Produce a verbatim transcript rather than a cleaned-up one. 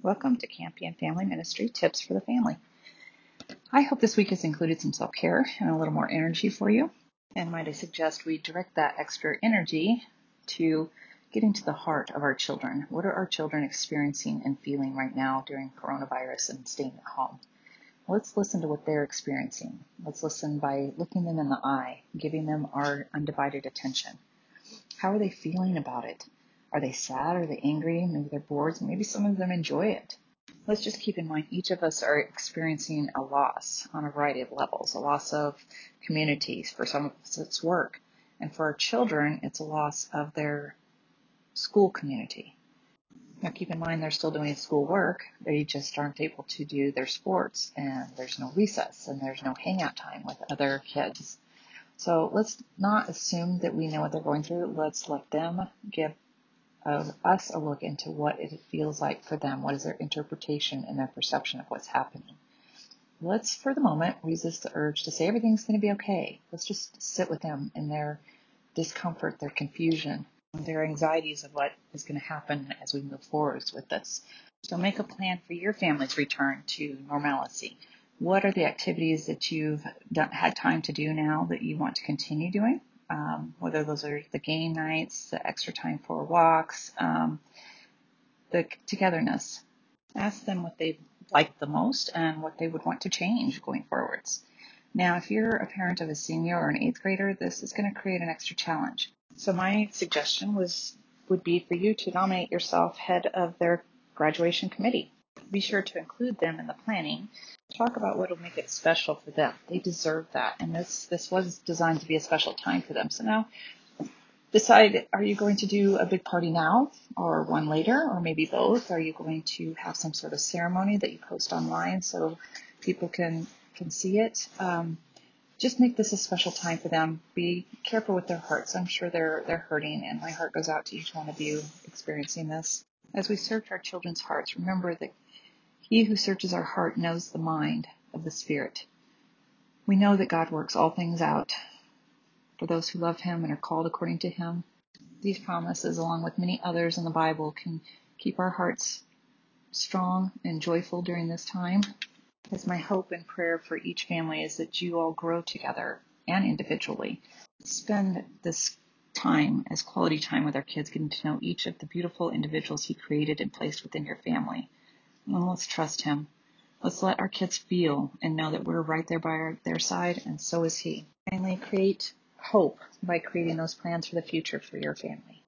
Welcome to Campion Family Ministry Tips for the Family. I hope this week has included some self-care and a little more energy for you. And might I suggest we direct that extra energy to getting to the heart of our children. What are our children experiencing and feeling right now during coronavirus and staying at home? Let's listen to what they're experiencing. Let's listen by looking them in the eye, giving them our undivided attention. How are they feeling about it? Are they sad? Are they angry? Maybe they're bored. Maybe some of them enjoy it. Let's just keep in mind each of us are experiencing a loss on a variety of levels. A loss of communities. For some of us, it's work. And for our children, it's a loss of their school community. Now, keep in mind they're still doing school work. They just aren't able to do their sports, and there's no recess, and there's no hangout time with other kids. So let's not assume that we know what they're going through. Let's let them give of us a look into what it feels like for them. What is their interpretation and their perception of what's happening? Let's, for the moment, resist the urge to say everything's going to be okay. Let's just sit with them in their discomfort, their confusion, their anxieties of what is going to happen as we move forward with this. So make a plan for your family's return to normalcy. What are the activities that you've done, had time to do now that you want to continue doing? Um, whether those are the game nights, the extra time for walks, um, the togetherness. Ask them what they like the most and what they would want to change going forwards. Now, if you're a parent of a senior or an eighth grader, this is going to create an extra challenge. So my suggestion was would be for you to nominate yourself head of their graduation committee. Be sure to include them in the planning. Talk about what will make it special for them. They deserve that. And this, this was designed to be a special time for them. So now decide, are you going to do a big party now or one later, or maybe both? Are you going to have some sort of ceremony that you post online so people can, can see it? Um, just make this a special time for them. Be careful with their hearts. I'm sure they're, they're hurting, and my heart goes out to each one of you experiencing this. As we search our children's hearts, remember that He who searches our heart knows the mind of the Spirit. We know that God works all things out for those who love Him and are called according to Him. These promises, along with many others in the Bible, can keep our hearts strong and joyful during this time. As my hope and prayer for each family is that you all grow together and individually. Spend this time as quality time with our kids, getting to know each of the beautiful individuals He created and placed within your family. And let's trust Him. Let's let our kids feel and know that we're right there by our, their side, and so is He. Finally, create hope by creating those plans for the future for your family.